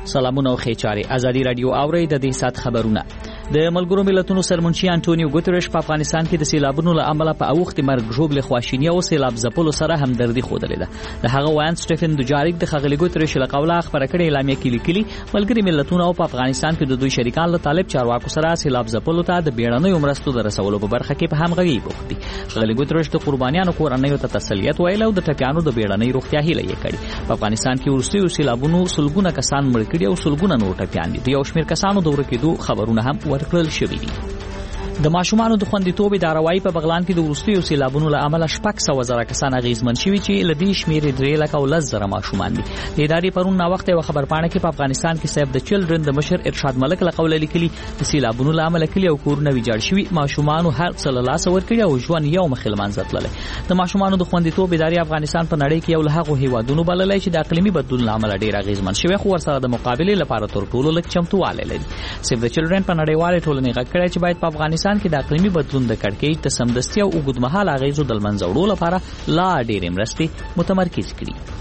سلامونه او خیچاري ازادي رادیو اوري د دې سات خبرونه. د ملګرو ملتونو سرمنشي انټونیو ګوتریش په افغانستان کې د سیلابونو له امله په اوخت مرګ ژوبل خواشینی او سیلاب ځپلو سره همدردي خوده لیده. د هغه وان سټيفن دوجاریک د خغلی ګوتریش له قوله خبره کړې اعلامیه کې لیکلي ملګری ملتونو او په افغانستان کې د دوی شریکان له طالب چارواکو سره سیلاب ځپلو ته د بیړنیو مرستو د رسولو په برخه کې په همغږي بوخت دي. خغلی ګوتریش د قربانیانو کورنیو ته تسلیت ویل او د ټپیانو د بیړنۍ روغتیا هیله یې کړې. په افغانستان کې ورستیو سیلابونو سلګونه کسان مړ کړي او سلګونه نور ټپیان دي. یو شمېر کسانو د ورکېدو خبرونه هم ورکړل شوي دي. د ماشومانو د خوندیتوب اداره‌وایي په بغلان کې د وروستیو سیلابونو له امله 600,000 کسان اغیزمن شوي چې له دې شمېرې 3,10,000 ماشومان دي. د ادارې پرون ناوخته یو خبرپاڼه کې په افغانستان کې سیف د چلډرن د مشر ارشاد ملک له قوله لیکلي د سیلابونو له امله کلی او کورونه ویجاړ شوي، ماشومانو هر څه له لاسه ورکړي او ژوند یو مخ له منځه تللی. د ماشومانو د خوندیتوب ادارې افغانستان په نړۍ کې یو له هغو هیوادونو بللی چې د اقلیمي بدلون له امله ډېر اغیزمن شوی خو ورسره د مقابلې لپاره تر ټولو لږ چمتووالی لري. سیف د چلډرن په نړیوالې ټولنې غږ کړی چې باید په افغانستان کې د اقلیمي بدلون د کړکېچ د سمدستي او اوږدمهاله اغیزو د له منځه وړلو لپاره لا ډېرې مرستې متمرکز کړي.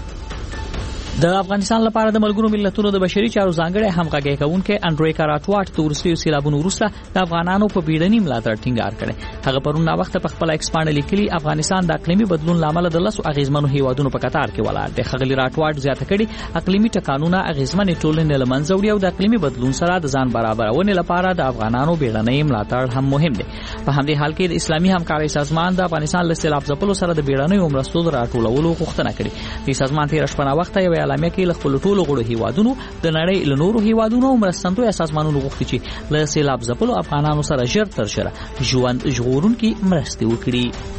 د افغانستان لپاره د ملګرو ملتونو د بشري چارو ځانګړی همغږي کوونکی انډروی کاراټواټ د وروستیو سیلابونو وروسته د افغانانو په بیړني ملاتړ ټینګار کړی. هغه پرون ناوخته په خپل ایکس باندې لیکلي افغانستان د اقلیمي بدلون له امله د 10 اغیزمنو هیوادونو په قطار کې ولاړ دی. خغلی راټواټ زیاته کړي اقلیمي ټکانونه اغیزمنې ټولنې له منځه وړي او د اقلیمي بدلون سره د ځان برابرونې لپاره د افغانانو بیړني ملاتړ هم مهم دی. په همدې حال کې د اسلامي همکارۍ سازمان د افغانستان له سیلاب ځپلو سره د بیړنیو مرستو د راټولولو غوښتنه کړې. د سازمان تیر شپه ناوخته یو اعلامیه کې له خپل ټولو غړو هیوادونو د نړۍ له نورو هیوادونو او مرستندوی سازمانونو غوښتي چې له سیلاب ځپلو افغانانو سره ژر تر ژره ژوند ژغورونکي مرستې وکړي.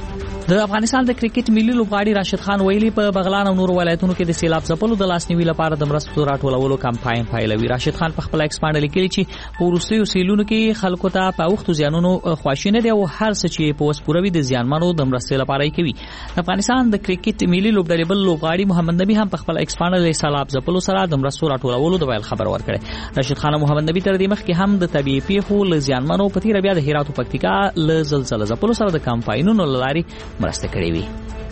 د افغانستان د کرکټ ملي لوبغاړي راشد خان ویلي په بغلان او نورو ولایتونو کې د سیلاب ځپلو د لاسنیوي لپاره د مرستو راټولولو کمپاین پیلوي. راشد خان په خپل ایکس باندې لیکلي چې په وروستیو سیلونو کې خلکو ته په وختو زیانونو خواشینه دي او هر څه چې په وسپوروي د زیانمنو د مرستې لپاره کوي. د افغانستان د کرکټ ملي لوبډلې بل لوبغاړي محمد نبی هم په خپل ایکس باندې د سیلاب ځپلو سره د مرستو راټولولو د ویل خبر ورکړي. راشد خان او محمد نبی تر دې مخکې هم د طبيعي پیښو له زیانمنو په تیر بیا د هرات او پکتیکا له زلزلې ځپلو سره د کمپاینونو لاري مرسته کړې وي.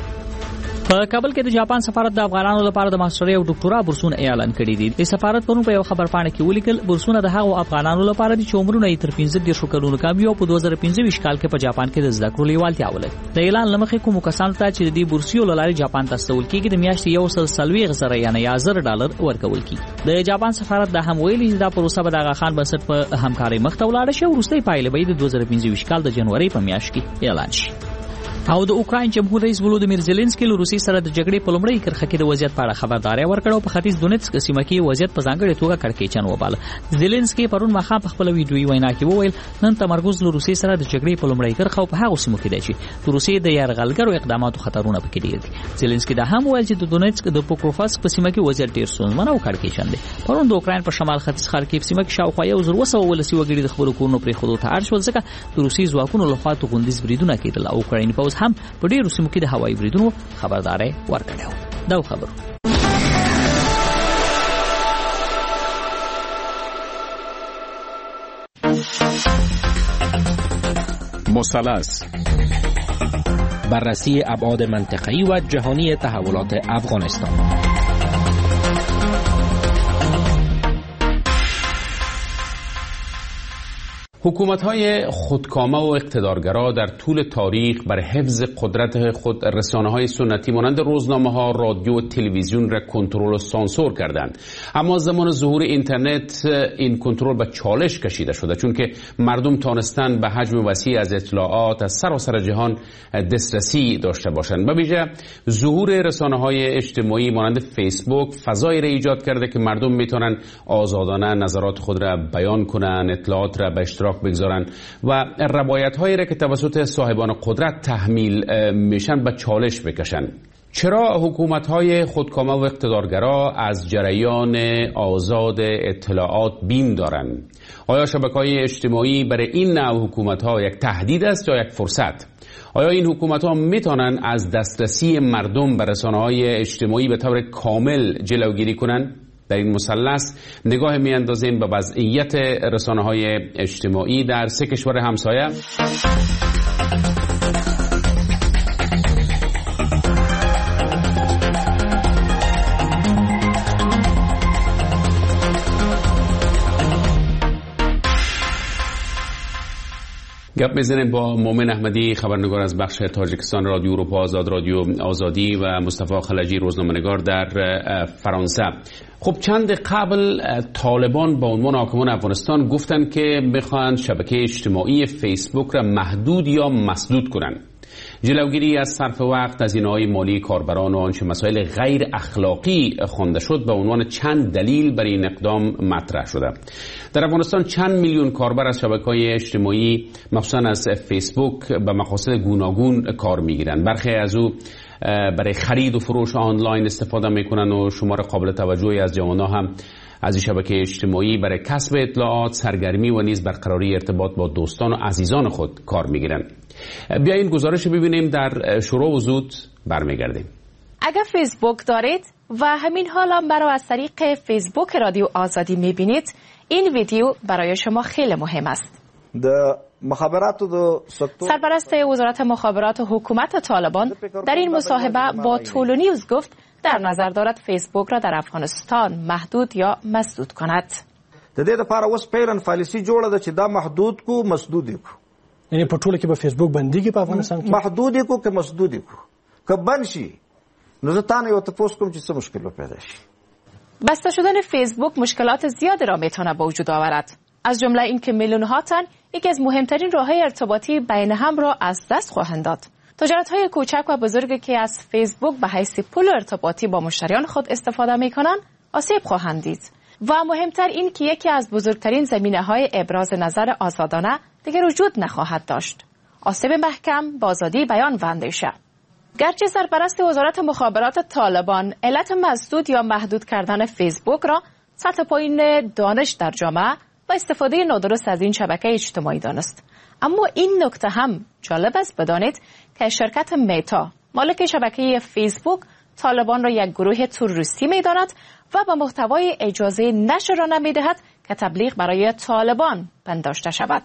په کابل کې د جاپان سفارت د افغانانو لپاره د ماسترۍ او ډاکټورا بورسونه اعلان کړي دي. د سفارت پرون په یو خبرپاڼه کې ولیکل بورسونه د هغو افغانانو لپاره دي چې عمرونه یې تر 15 کلونو کم وي او په 2015 کال کې په جاپان کې د زده کړو لیوالتیا ولري. د اعلان لمخې کوم کسانو ته چې د دې بورسیو لاري جاپان ته استول کېږي د میاشتې 140 یعنی $1000 ورکول کېږي. د جاپان سفارت د هم ویلي دا پروسه به د آغا خان بنسټ په همکارۍ مخ ته ولاړه شي او وروستۍ پایله به د 2015 کال د جنوري په میاشت کې اعلان شي. او د اوکراین جمهور رئیس ولودیمیر زيلنسکي له روسي سره د جګړې په لومړۍ کرښه کې د وضعیت په اړه خبرداري ورکړه او په ختیځ دونیتسک سیمه کې وضعیت په ځانګړې توګه کړکېچن وباله. زيلنسکي پرون ماښام په خپل ویډیويي وینا کې وویل نن تمرکز له روسي سره د جګړې په لومړۍ کرښه او په هغو سیمو کې دی چې د روسي د یرغلګرو اقداماتو خطرونه پکې ډېر دي. زيلنسکي دا هم ویل چې د دونیتسک د پوکروفاسک په سیمه کې وضعیت ډېر ستونزمن او کړکېچن دی. پرون د اوکراین په شمال ختیځ خارکیف سیمه کې شاوخوا 1,200 ولسي وګړي د خپلو کورونو پرېښودو ته اړ شول ځکه د روسي ځواکونو لخوا توغندیز بریدونه کېدل او اوکرایني پوځ هم په ډېرو سیمو کې د هوایي بریدونو خبرداري ورکړه. دا خبر مثلث بررسی ابعاد منطقه‌ای و جهانی تحولات افغانستان. حکومت‌های خودکامه و اقتدارگرا در طول تاریخ بر حفظ قدرت خود رسانه‌های سنتی مانند روزنامه‌ها، رادیو و تلویزیون را کنترل و سانسور کردند. اما زمان ظهور اینترنت این کنترل به چالش کشیده شده چون که مردم تانستند به حجم وسیع از اطلاعات از سراسر جهان دسترسی داشته باشند. به ویژه ظهور رسانه‌های اجتماعی مانند فیسبوک فضایی را ایجاد کرده که مردم میتونن آزادانه نظرات خود را بیان کنند، اطلاعات را به اشتراک بگذارن و روایت‌هایی را که توسط صاحبان قدرت تحمیل میشن به چالش بکشن. چرا حکومت‌های خودکامه و اقتدارگرا از جریان آزاد اطلاعات بیم دارند؟ آیا شبکه‌های اجتماعی برای این نوع حکومت‌ها یک تهدید است یا یک فرصت؟ آیا این حکومت‌ها میتونن از دسترسی مردم به رسانه‌های اجتماعی به طور کامل جلوگیری کنند؟ در این مثلث نگاه میاندازیم به وضعیت رسانه‌های اجتماعی در 3 کشور همسایه. گپ میزنیم با مومن احمدی، خبرنگار از بخش تاجیکستان رادیو اروپا آزاد، رادیو آزادی، و مصطفی خلجی، روزنامه‌نگار در فرانسه. خب چند قبل طالبان با عنوان حاکمان افغانستان گفتن که میخوان شبکه اجتماعی فیسبوک را محدود یا مسدود کنن. جلوگیری از صرف وقت، هزینه‌های مالی کاربران و آنچه مسائل غیر اخلاقی خوانده شد به عنوان چند دلیل برای این اقدام مطرح شده. در افغانستان چند میلیون کاربر از شبکه‌های اجتماعی مخصوصا از فیسبوک به مقاصد گوناگون کار میگیرند. برخی از او برای خرید و فروش آنلاین استفاده میکنن و شمار قابل توجهی از جوانان هم از این شبکه اجتماعی برای کسب اطلاعات، سرگرمی و نیز برقراری ارتباط با دوستان و عزیزان خود کار میگیرن. بیایید گزارش ببینیم، در شروع و زود برمیگردیم. اگر فیسبوک دارید و همین حالا مرا از طریق فیسبوک رادیو آزادی میبینید، این ویدیو برای شما خیلی مهم است. سرپرست وزارت مخابرات حکومت طالبان در این مصاحبه با تولونیوز گفت در نظر دارد فیسبوک را در افغانستان محدود یا مسدود کند. د دې لپاره اوس پیرن پالیسی جوړه ده چې دا محدود کو مسدود کو. یعنی په ټوله کې به فیسبوک بنديږي په افغانستان کې؟ محدود کو که مسدود کو. که بند شي نو زه تاسو یو تاسو کوم چې څه مشکل پیدا شي. بسته شدن فیسبوک مشکلات زیادی را میتونه به وجود آورد. از جمله اینکه میلیون‌ها تن یکی از مهمترین راه‌های ارتباطی بین هم را از دست خواهند داد. تجارت‌های کوچک و بزرگی که از فیسبوک به حیث پول ارتباطی با مشتریان خود استفاده می‌کنند، آسیب خواهند دید. و مهمتر این که یکی از بزرگترین زمینه‌های ابراز نظر آزادانه دیگر وجود نخواهد داشت. آسیب محکم به آزادی بیان و اندیشه. گرچه سرپرست وزارت مخابرات طالبان علت مسدود یا محدود کردن فیسبوک را سطح پایین دانش در جامعه و استفاده نادرست از این شبکه اجتماعی دانست، اما این نکته هم جالب است بدانید که شرکت میتا مالک شبکه فیسبوک طالبان را یک گروه تروریستی می‌داند و به محتوای اجازه نشر را نمی‌دهد که تبلیغ برای طالبان پنداشته شود.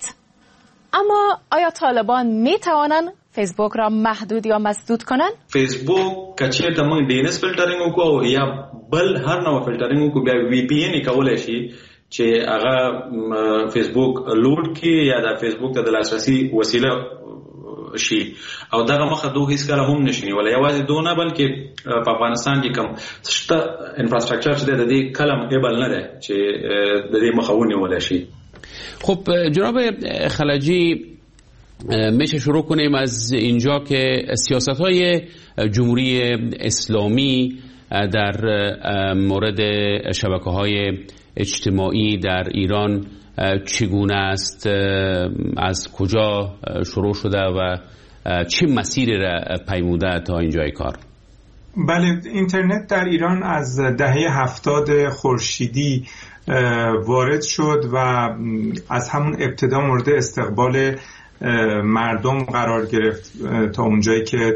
اما آیا طالبان می‌توانند فیسبوک را محدود یا مسدود کنند؟ فیسبوک کچې ته موږ ډي ان اس فلټرینګ وکړو یا بل هر نوع فلټرینګ وکړو، بیا وی پی ان کولای شي چې هغه فیسبوک لوډ کړي یا د فیسبوک ته د لاسرسي وسیله شي، او دغه مخه دوه هیڅ کله هم نشي ولا یوازې دونه بلکې په افغانستان کې کوم شته انفراستراکچر چې د دې کلم ایبل نه ده چې د دې مخه ونیول شي. خب جناب خلجی، میشه شروع کنیم از اینجا که سیاست‌های جمهوری اسلامی در مورد شبکه‌های اجتماعی در ایران چگونه است، از کجا شروع شده و چه مسیری را پیموده تا اینجای کار؟ بله، اینترنت در ایران از دهه 70 خورشیدی وارد شد و از همون ابتدا مورد استقبال مردم قرار گرفت تا اونجایی که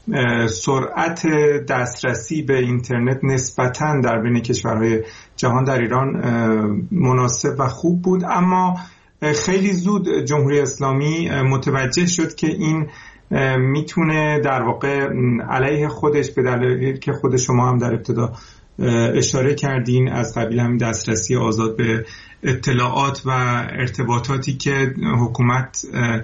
سرعت دسترسی به اینترنت نسبتاً در بین کشورهای جهان در ایران مناسب و خوب بود. اما خیلی زود جمهوری اسلامی متوجه شد که این میتونه در واقع علیه خودش، به دلیلی که خود شما هم در ابتدا اشاره کردین، از قبیل همین دسترسی آزاد به اطلاعات و ارتباطاتی که حکومت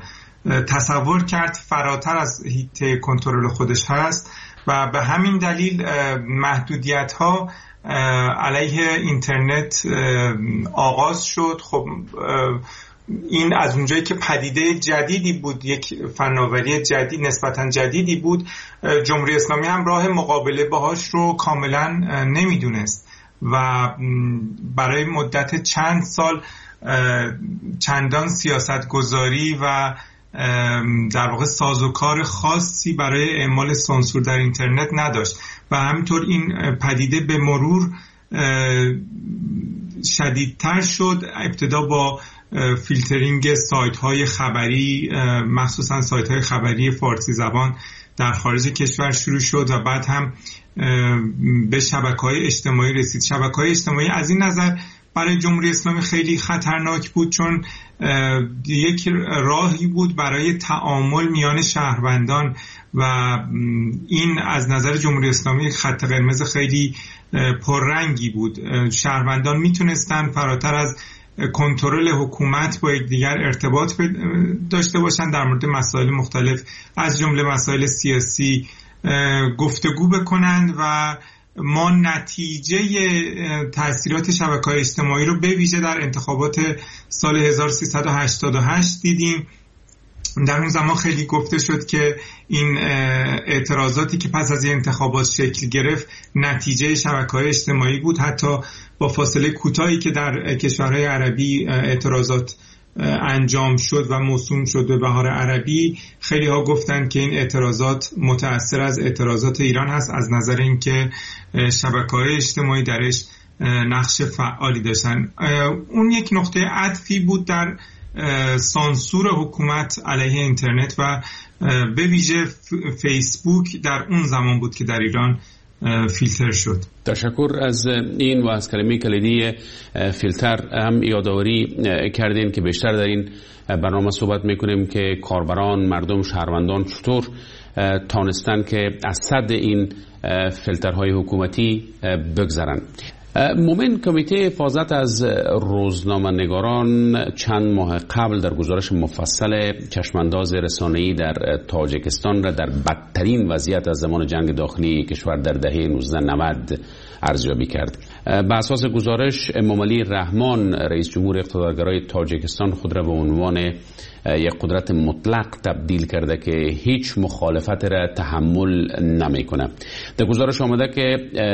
تصور کرد فراتر از حیطه کنترل خودش هست و به همین دلیل محدودیت‌ها علیه اینترنت آغاز شد. خب این از اونجایی که پدیده جدیدی بود، یک فناوری جدید، نسبتاً جدیدی بود، جمهوری اسلامی هم راه مقابله باهاش رو کاملاً نمیدونست و برای مدت چند سال چندان سیاستگذاری و در واقع سازوکار خاصی برای اعمال سانسور در اینترنت نداشت و همینطور این پدیده به مرور شدیدتر شد. ابتدا با فیلترینگ سایت‌های خبری، مخصوصاً سایت‌های خبری فارسی زبان در خارج کشور شروع شد و بعد هم به شبکه‌های اجتماعی رسید. شبکه‌های اجتماعی از این نظر برای جمهوری اسلامی خیلی خطرناک بود چون یک راهی بود برای تعامل میان شهروندان و این از نظر جمهوری اسلامی خط قرمز خیلی پررنگی بود. شهروندان میتونستن فراتر از کنترل حکومت با یکدیگر ارتباط داشته باشن، در مورد مسائل مختلف از جمله مسائل سیاسی گفتگو بکنند و ما نتیجه تأثیرات شبکه‌های اجتماعی رو به ویژه در انتخابات سال 1388 دیدیم. در اون زمان خیلی گفته شد که این اعتراضاتی که پس از این انتخابات شکل گرفت نتیجه شبکه‌های اجتماعی بود. حتی با فاصله کوتاهی که در کشورهای عربی اعتراضات انجام شد و موسوم شد به بهار عربی، خیلی ها گفتند که این اعتراضات متأثر از اعتراضات ایران هست، از نظر اینکه شبکه‌های اجتماعی درش نقش فعالی داشتن. اون یک نقطه عطفی بود در سانسور حکومت علیه اینترنت و به ویژه فیسبوک در اون زمان بود که در ایران فیلتر شد. تشکر از این و از کلمه کلیدی فیلتر هم یادآوری کردین که بیشتر در این برنامه صحبت میکنیم که کاربران، مردم، شهروندان چطور تانستن که از صد این فیلترهای حکومتی بگذرن. مومن، کمیته حفاظت از روزنامه‌نگاران چند ماه قبل در گزارش مفصل چشمانداز رسانه‌ای در تاجیکستان را در بدترین وضعیت از زمان جنگ داخلی کشور در دهه 1990 ارزیابی کرد. به اساس گزارش، امامعلی رحمان، رئیس جمهور اقتدارگرای تاجیکستان، خود را به عنوان یک قدرت مطلق تبدیل کرده که هیچ مخالفت را تحمل نمیکنه. در گزارش آمده که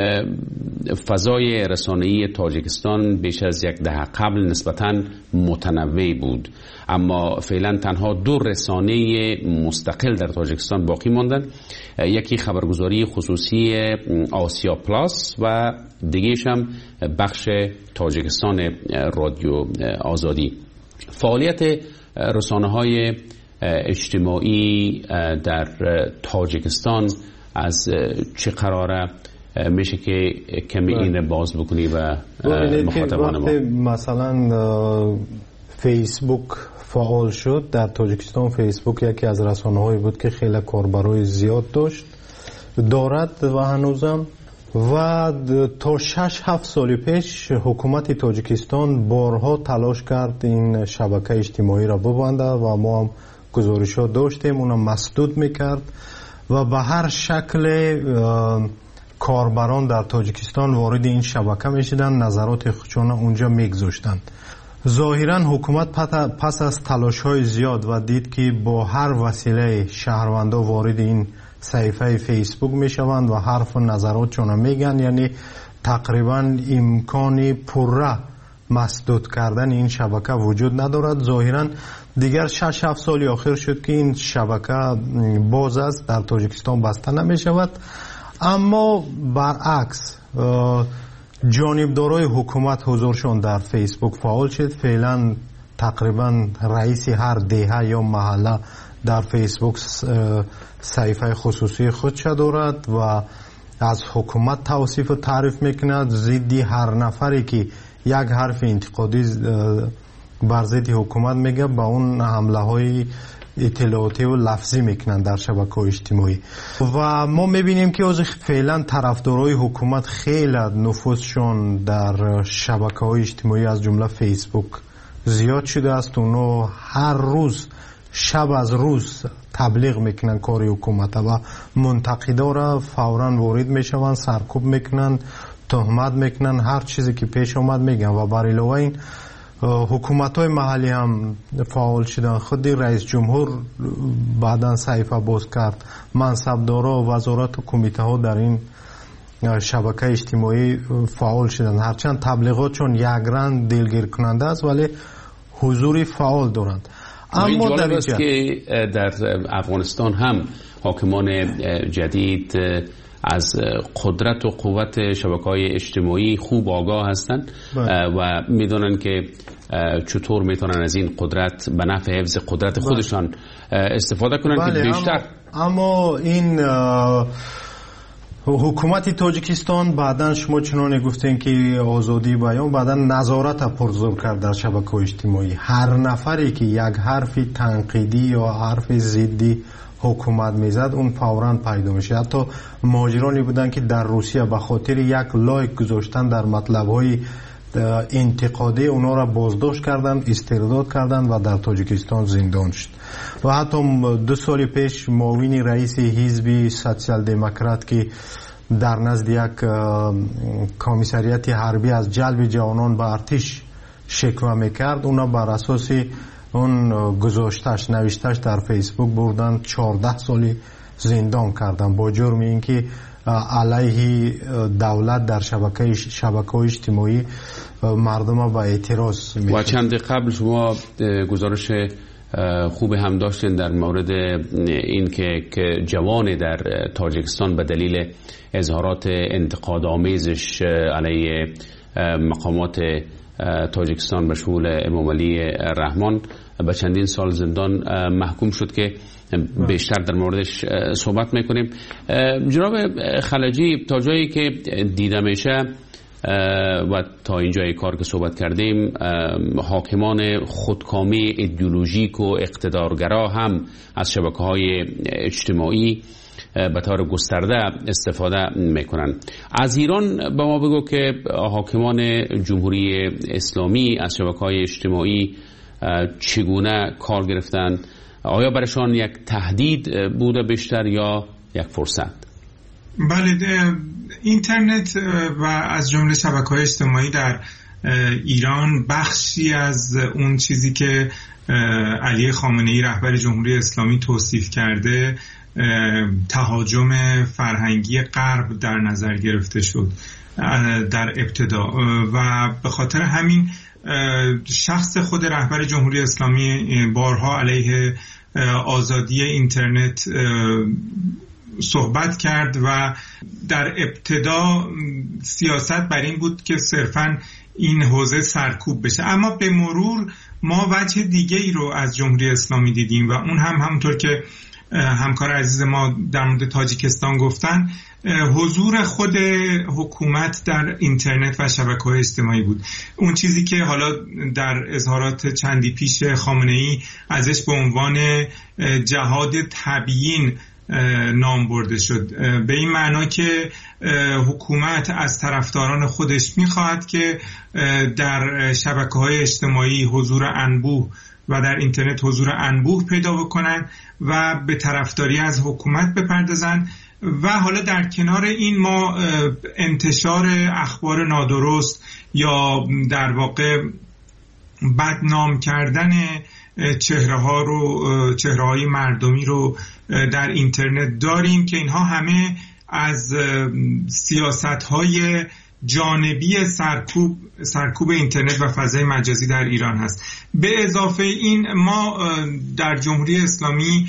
فضای رسانه‌ای تاجیکستان بیش از یک دهه قبل نسبتاً متنوع بود، اما فعلا تنها 2 رسانه مستقل در تاجیکستان باقی ماندن. یکی خبرگزاری خصوصی آسیا پلاس و دیگه‌ش هم بخش تاجیکستان رادیو آزادی. فعالیت رسانه‌های اجتماعی در تاجیکستان از چه قراره؟ میشه که کمی این باز بکنی و مخاطبان ما. مثلا فیسبوک فعال شد در تاجیکستان. فیسبوک یکی از رسانه‌هایی بود که خیلی کاربرای زیاد دارد و هنوزم، و تا 6-7 سال پیش حکومت تاجیکستان بارها تلاش کرد این شبکه اجتماعی را ببنده و ما هم گزارش‌ها داشتیم، اونم مسدود میکرد و به هر شکل کاربران در تاجیکستان وارد این شبکه میشدن، نظرات خودشون اونجا میگذاشتن. ظاهرا حکومت پس از تلاش‌های زیاد و دید که با هر وسیله شهروندا وارد این صفحه فیسبوک میشوند و حرف و نظراتشون میگن، یعنی تقریبا امکانی پره مسدود کردن این شبکه وجود ندارد. ظاهرا دیگر 6-7 سال آخر شد که این شبکه باز است، در تاجیکستان بسته نمیشود. اما برعکس جانبدارای حکومت حضورشون در فیسبوک فعال شد. فعلا تقریبا رئیس هر دهه یا محله در فیسبوک صفحه خصوصی خودش دارد و از حکومت توصیف و تعریف میکند. ضدی هر نفری که یک حرف انتقادی بر ضد حکومت میگه با اون حمله های اطلاعاتی و لفظی میکنن در شبکه‌های اجتماعی. و ما میبینیم که از فعلا طرفدارای حکومت خیلی نفوذشون در شبکه‌های اجتماعی از جمله فیسبوک زیاد شده است. اونو هر روز شب از روز تبلیغ میکنن کاری حکومت و منتقدا را فوراً وارد میشون، سرکوب میکنن، تهمت میکنن، هر چیزی که پیش اومد میگن. و بر علاوه این حکومت‌های محلی هم فعال شدن. خود رئیس جمهور بعداً صحیفه باز کرد، منصبدارا و وزارت و کمیته ها در این شبکه اجتماعی فعال شدن. هرچند تبلیغاتشون یک رنگ دلگیر کننده است ولی حضور فعال دارند. اما در است که در افغانستان هم حاکمان جدید از قدرت و قوت شبکه‌های اجتماعی خوب آگاه هستند و میدونن که چطور میتونن از این قدرت به نفع حفظ قدرت خودشان استفاده کنن که بیشتر. اما این حکومت تاجیکستان بعداً شما چنان گفتین که آزادی بیان، بعداً نظارت پرزور کرد در شبکه‌های اجتماعی. هر نفری که یک حرف تنقیدی یا حرف ضدی حکومت میزد اون فوراً پیدا میشه. حتی مهاجرانی بودن که در روسیه به خاطر یک لایک گذاشتن در مطلب‌های انتقادی اونا را بازداشت کردن، استرداد کردن و در تاجیکستان زندان شد. و حتی 2 سال پیش معاون رئیس حزب سوسیال دموکرات که در نزد یک کمیسریت حربی از جلب جوانان به ارتش شکوه میکرد، اونا بر اساس اون گذاشتش نوشتش در فیسبوک بردن 14 سالی زندان کردن با جرم اینکه علیه دولت در شبکه‌های اجتماعی مردم با اعتراض می‌کنند. و چند قبل شما گزارش خوب هم داشتین در مورد این که جوان در تاجیکستان به دلیل اظهارات انتقادآمیزش علیه مقامات تاجیکستان به شمول امام علی رحمان به چندین سال زندان محکوم شد که بیشتر در موردش صحبت میکنیم. جناب خلجی، تا جایی که دیده میشه و تا اینجای کار که صحبت کردیم، حاکمان خودکامی ایدئولوژیک و اقتدارگرا هم از شبکه‌های اجتماعی به طور گسترده استفاده میکنن. از ایران به ما بگو که حاکمان جمهوری اسلامی از شبکه‌های اجتماعی چگونه کار گرفتن؟ آیا برایشان یک تهدید بوده بیشتر یا یک فرصت؟ بله، اینترنت و از جمله شبکه‌های اجتماعی در ایران بخشی از اون چیزی که علی خامنه‌ای رهبر جمهوری اسلامی توصیف کرده تهاجم فرهنگی غرب در نظر گرفته شد در ابتدا و به خاطر همین شخص خود رهبر جمهوری اسلامی بارها علیه آزادی اینترنت صحبت کرد و در ابتدا سیاست بر این بود که صرفاً این حوزه سرکوب بشه، اما به مرور ما وجه دیگه ای رو از جمهوری اسلامی دیدیم و اون هم همونطور که همکار عزیز ما در مورد تاجیکستان گفتن، حضور خود حکومت در اینترنت و شبکه‌های اجتماعی بود. اون چیزی که حالا در اظهارات چندی پیش خامنه‌ای ازش به عنوان جهاد تبیین نام برده شد، به این معنا که حکومت از طرفداران خودش می‌خواهد که در شبکه‌های اجتماعی حضور انبوه و در اینترنت حضور انبوه پیدا بکنن و به طرفداری از حکومت بپردازن و حالا در کنار این ما انتشار اخبار نادرست یا در واقع بدنام کردن چهره‌های مردمی رو در اینترنت داریم که اینها همه از سیاست‌های جانبی سرکوب اینترنت و فضای مجازی در ایران هست. به اضافه این ما در جمهوری اسلامی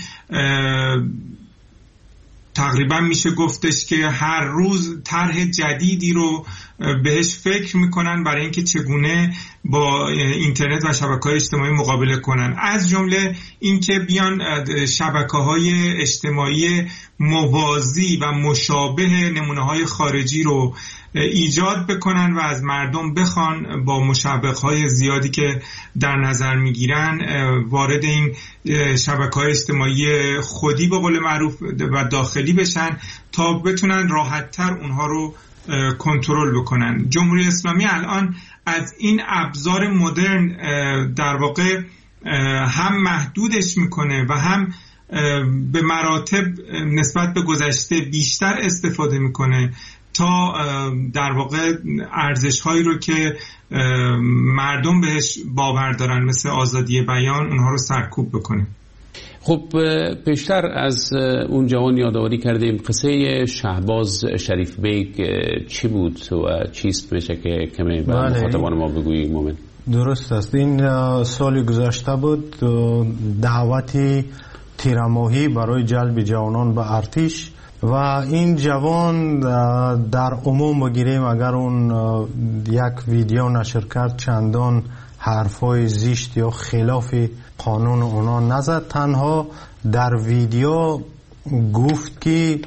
تقریبا میشه گفتش که هر روز طرح جدیدی رو بهش فکر میکنن برای اینکه چگونه با اینترنت و شبکه‌های اجتماعی مقابله کنن، از جمله اینکه بیان شبکه‌های اجتماعی موازی و مشابه نمونه‌های خارجی رو ایجاد بکنن و از مردم بخوان با مشابه‌های زیادی که در نظر میگیرن وارد این شبکه‌های اجتماعی خودی به قول معروف و داخلی بشن تا بتونن راحت‌تر اونها رو کنترل بکنن. جمهوری اسلامی الان از این ابزار مدرن در واقع هم محدودش میکنه و هم به مراتب نسبت به گذشته بیشتر استفاده میکنه تا در واقع ارزش‌هایی رو که مردم بهش باور دارن مثل آزادی بیان اونها رو سرکوب بکنه. خب پیشتر از اون جوان یادآوری کردیم، قصه شهباز شریف بیگ چی بود و چیست میشه که کمی به مخاطبان ما بگویی مومن؟ درست است، این سال گذشته بود دعوتی تیرماهی برای جلب جوانان به ارتش و این جوان در عموم بگیریم اگر اون یک ویدیو نشر کرد چندان حرفای زشت یا خلاف قانون اونا نزد، تنها در ویدیو گفت که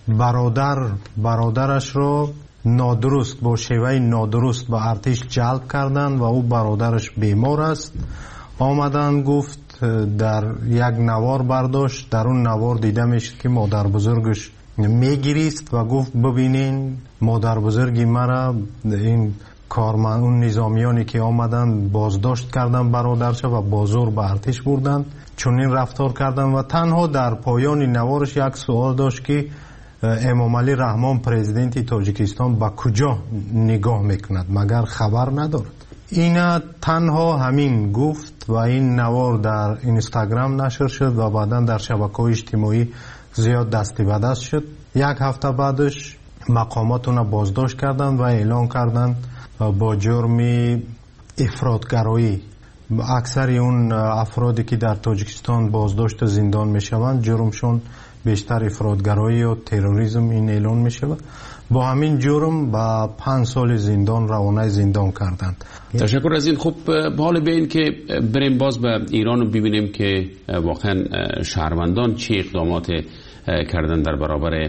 برادرش رو نادرست با شیوه نادرست به ارتش جلب کردن و او برادرش بیمار است. آمدن گفت در یک نوار برداشت، در اون نوار دیده میشه که مادر بزرگش میگریست و گفت ببینین مادر بزرگی مرا این اون نظامیانی که آمدن بازداشت کردن برادرش و بازور به ارتش بردن، چون این رفتار کردن. و تنها در پایان نوارش یک سوال داشت که امامعلی رحمان پرزیدنت تاجیکستان به کجا نگاه میکند، مگر خبر ندارد؟ این تنها همین گفت و این نوار در اینستاگرام نشر شد و بعدا در شبکه‌های اجتماعی زیاد دستی به دست شد. یک هفته بعدش مقامات اون بازداشت کردند و اعلان کردند با جرم افراطگرایی. اکثر اون افرادی که در تاجیکستان بازداشت زندان میشوند جرمشون بیشتر افراطگرایی و تروریسم این اعلان میشود. با همین جرم با 5 سال زندان روانه زندان کردند. تشکر از این. خب حالا به این که بریم باز به ایران و ببینیم که واقعا شهروندان چه اقدامات کردن در برابر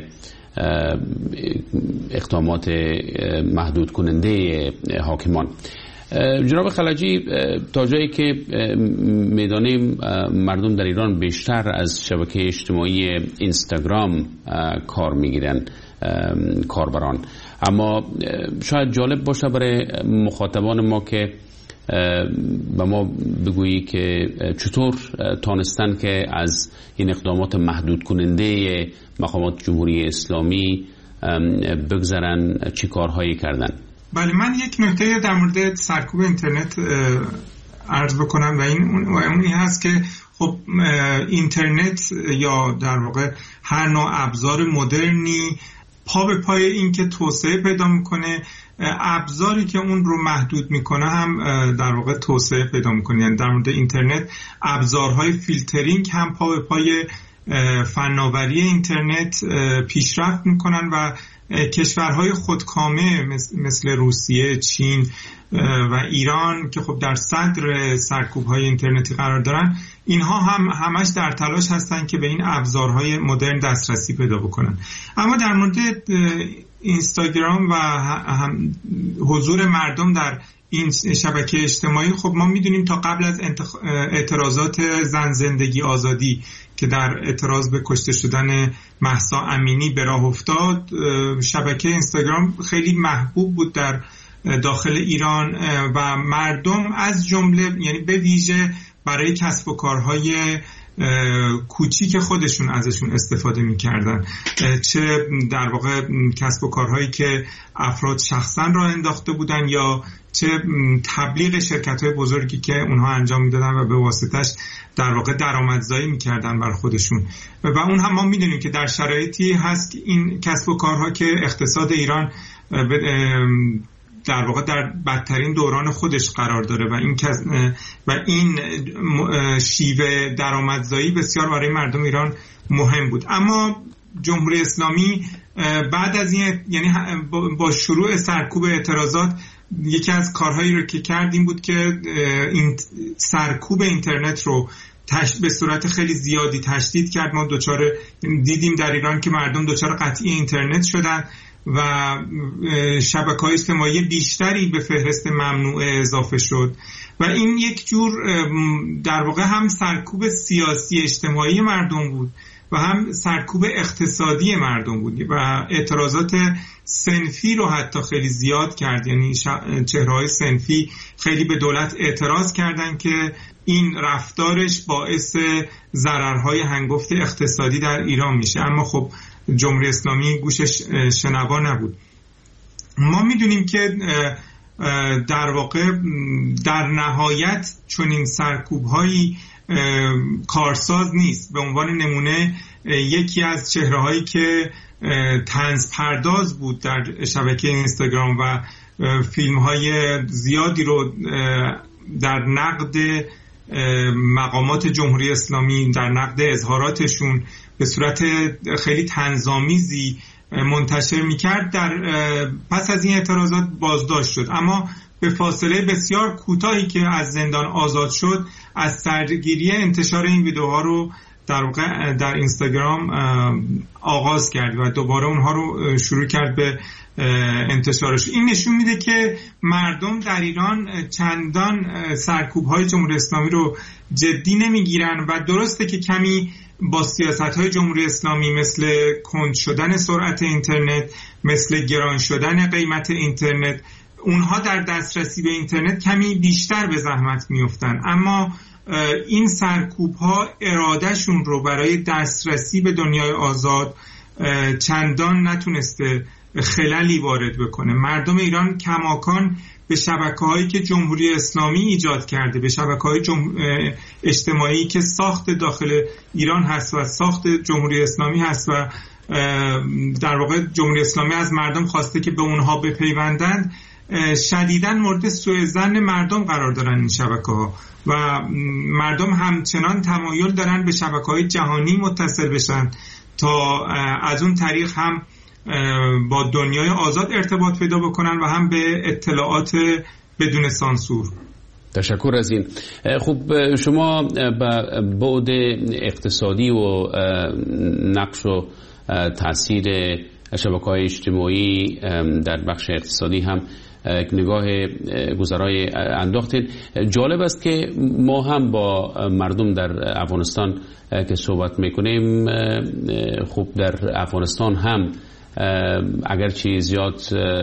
اقدامات محدود کننده حاکمان. جناب خلجی، تا جایی که میدانیم مردم در ایران بیشتر از شبکه اجتماعی اینستاگرام کار میگیرن، کاربران، اما شاید جالب باشه برای مخاطبان ما که به ما بگویی که چطور تانستن که از این اقدامات محدود کننده مقامات جمهوری اسلامی بگذرن، چی کارهایی کردن؟ بله، من یک نکته در مورد سرکوب اینترنت عرض بکنم و اونی هست که خب اینترنت یا در واقع هر نوع ابزار مدرنی پا به پای این که توسعه پیدا میکنه، ابزاری که اون رو محدود میکنه هم در واقع توسعه پیدا میکنه. یعنی در مورد اینترنت ابزارهای فیلترینگ هم پا به پای فناوری اینترنت پیشرفت میکنن و کشورهای خودکامه مثل روسیه، چین و ایران که خب در صدر سرکوب‌های اینترنتی قرار دارن، اینها هم همش در تلاش هستن که به این ابزارهای مدرن دسترسی پیدا بکنن. اما در مورد اینستاگرام و حضور مردم در این شبکه اجتماعی، خب ما میدونیم تا قبل از اعتراضات زن زندگی آزادی که در اعتراض به کشته شدن مهسا امینی به راه افتاد، شبکه اینستاگرام خیلی محبوب بود در داخل ایران و مردم از جمله، یعنی به ویژه برای کسب و کارهای کوچیک خودشون ازشون استفاده می‌کردن، چه در واقع کسب و کارهایی که افراد شخصا راه انداخته بودن یا چه تبلیغ شرکت‌های بزرگی که اونها انجام میدادن و به واسطش در واقع درآمدزایی می‌کردن بر خودشون. و اون هم ما می‌دونیم که در شرایطی هست که این کسب و کارها که اقتصاد ایران در واقع در بدترین دوران خودش قرار داره و این شیوه درآمدزایی بسیار برای مردم ایران مهم بود. اما جمهوری اسلامی بعد از این، یعنی با شروع سرکوب اعتراضات، یکی از کارهایی رو که کرد این بود که این سرکوب اینترنت رو به صورت خیلی زیادی تشدید کرد. ما دیدیم در ایران که مردم دچار قطعی اینترنت شدن و شبکه‌های اجتماعی بیشتری به فهرست ممنوعه اضافه شد و این یک جور در واقع هم سرکوب سیاسی اجتماعی مردم بود و هم سرکوب اقتصادی مردم بود و اعتراضات صنفی رو حتی خیلی زیاد کرد. یعنی چهره‌های صنفی خیلی به دولت اعتراض کردن که این رفتارش باعث ضررهای هنگفت اقتصادی در ایران میشه، اما خب جمهوری اسلامی گوشش شنوا نبود. ما میدونیم که در واقع در نهایت چنین سرکوب‌هایی کارساز نیست. به عنوان نمونه یکی از چهره‌هایی که طنز پرداز بود در شبکه اینستاگرام و فیلم‌های زیادی رو در نقد مقامات جمهوری اسلامی، در نقد اظهاراتشون به صورت خیلی طنزآمیزی منتشر می‌کرد، در پس از این اعتراضات بازداشت شد، اما به فاصله بسیار کوتاهی که از زندان آزاد شد از سرگیری انتشار این ویدیوها رو در واقع در اینستاگرام آغاز کرد و دوباره اونها رو شروع کرد به انتشارش. این نشون میده که مردم در ایران چندان سرکوب‌های جمهوری اسلامی رو جدی نمیگیرن و درسته که کمی با سیاست‌های جمهوری اسلامی مثل کند شدن سرعت اینترنت، مثل گران شدن قیمت اینترنت، اونها در دسترسی به اینترنت کمی بیشتر به زحمت میفتن، اما این سرکوب ها ارادهشون رو برای دسترسی به دنیای آزاد چندان نتونسته خللی وارد بکنه. مردم ایران کماکان به شبکه‌هایی که جمهوری اسلامی ایجاد کرده، به شبکه‌های اجتماعی که ساخت داخل ایران هست و ساخت جمهوری اسلامی هست و در واقع جمهوری اسلامی از مردم خواسته که به اونها بپیوندند، شدیداً مورد سوء ظن مردم قرار دارن این شبکه‌ها و مردم همچنان تمایل دارن به شبکه‌های جهانی متصل بشن تا از اون طریق هم با دنیای آزاد ارتباط پیدا بکنن و هم به اطلاعات بدون سانسور. تشکر از این. خب شما به بعد اقتصادی و نقش و تاثیر شبکه‌های اجتماعی در بخش اقتصادی هم نگاه گذرای انداختید. جالب است که ما هم با مردم در افغانستان که صحبت میکنیم، خب در افغانستان هم اگرچه زیاد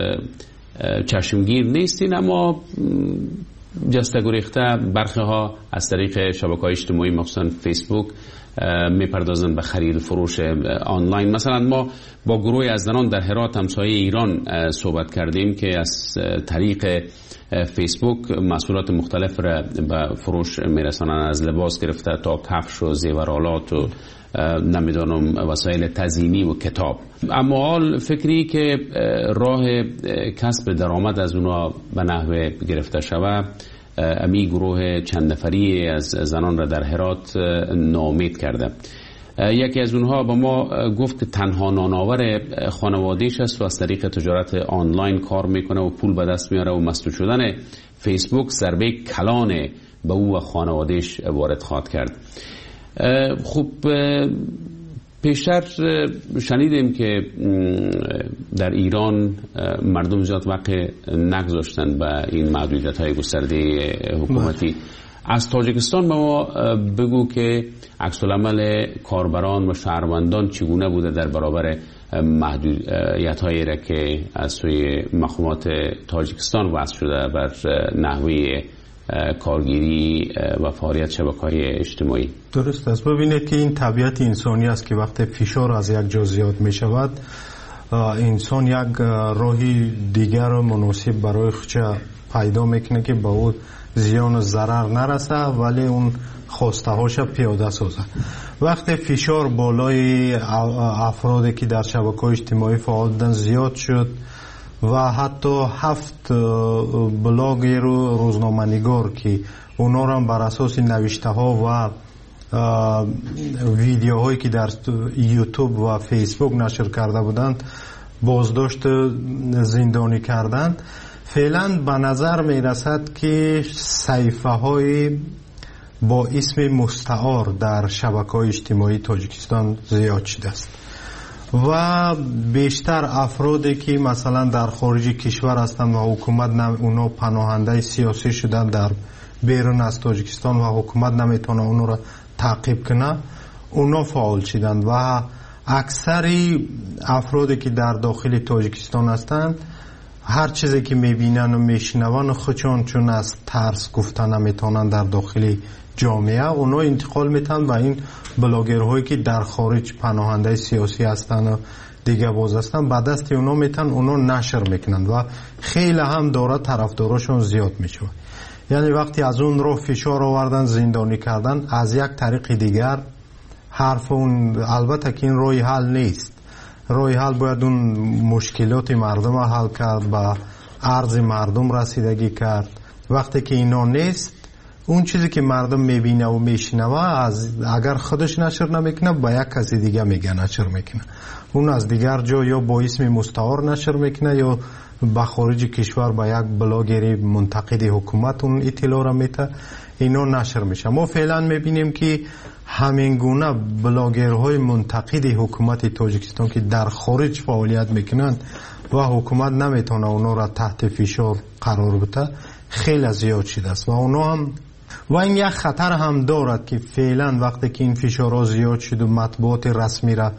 چشمگیر نیستین، اما جسته گریخته برخی ها از طریق شبکه‌های اجتماعی مخصوصا فیسبوک میپردازن به خرید فروش آنلاین. مثلا ما با گروهی از زنان در هرات همسایه ایران صحبت کردیم که از طریق فیسبوک محصولات مختلف را به فروش میرسانن، از لباس گرفته تا کفش و زیورآلات و نمیدانم وسایل تزیینی و کتاب. اما حال فکری که راه کسب درآمد از اونا به نحوه گرفته شود، امی گروه چند نفری از زنان را در هرات ناامید کرده. یکی از اونها با ما گفت که تنها نانآور خانواده‌اش است و از طریق تجارت آنلاین کار میکنه و پول به دست میاره و مسدود شدن فیسبوک ضربه کلان به او و خانواده‌اش وارد خواهد کرد. خب پیشتر شنیدیم که در ایران مردم زیاد وقت نگذاشتن به این محدودیت‌های گسترده حکومتی. از تاجیکستان ما بگو که عکس العمل کاربران و شهروندان چگونه بوده در برابر محدودیت‌هایی را که از سوی مقامات تاجیکستان وضع شده بر نحوه کارگیری و فعالیت شبکه‌های اجتماعی. درست است. ببینید که این طبیعت انسانی است که وقتی فشار از یک جا زیاد می شود، انسان یک راهی دیگر مناسب برای خودش پیدا میکنه که به او زیان و ضرر نرسه ولی اون خواسته هاش پیاده سازه. وقتی فشار بالای افرادی که در شبکه‌های اجتماعی فعال بودن زیاد شد و حتی 7 بلاگر و روزنامه‌نگار که اونا را بر اساس نوشته ها و ویدیوهایی که در یوتیوب و فیسبوک نشر کرده بودند بازداشت زندانی کردند. فعلا به نظر می رسد که صحیفه های با اسم مستعار در شبکه‌های اجتماعی تاجیکستان زیاد شده است و بیشتر افرادی که مثلا در خارج کشور هستند و حکومت اونا پناهنده سیاسی شدن در بیرون از تاجیکستان و حکومت نمیتونه اونا را تعقیب کنه، اونا فعال شدند و اکثری افرادی که در داخل تاجیکستان هستند هر چیزی که میبینن و میشنون خودشون چون از ترس گفتن نمیتونن در داخل جامعه اونا انتقال میتن و این بلاگرهایی که در خارج پناهنده سیاسی هستن و دیگه باز هستن بعد دست اونا میتن اونا نشر میکنن و خیلی هم داره طرفداراشون زیاد میشه. یعنی وقتی از اون رو فشار آوردن زندانی کردن از یک طریق دیگر حرف اون، البته که این روی حل نیست، روی حل باید اون مشکلات مردم رو حل کرد، به عرض مردم رسیدگی کرد. وقتی که اینا نیست اون چیزی که مردم میبینه و میشنوه اگر خودش نشر نمیکنه با یک کسی دیگه میگه نشر میکنه، اون از دیگر جا یا با اسم مستعار نشر میکنه یا به خارج کشور با یک بلاگری منتقد حکومت اون اطلاع را میده، اینا نشر میشه. ما فعلا میبینیم که همین گونه بلاگرهای منتقد حکومت تاجیکستان که در خارج فعالیت میکنن و حکومت نمیتونه اونا را تحت فشار قرار بده خیلی زیاد شده است و اونا هم و این یک خطر هم دارد که فعلا وقتی که این فشارها زیاد شد و مطبوعات رسمی را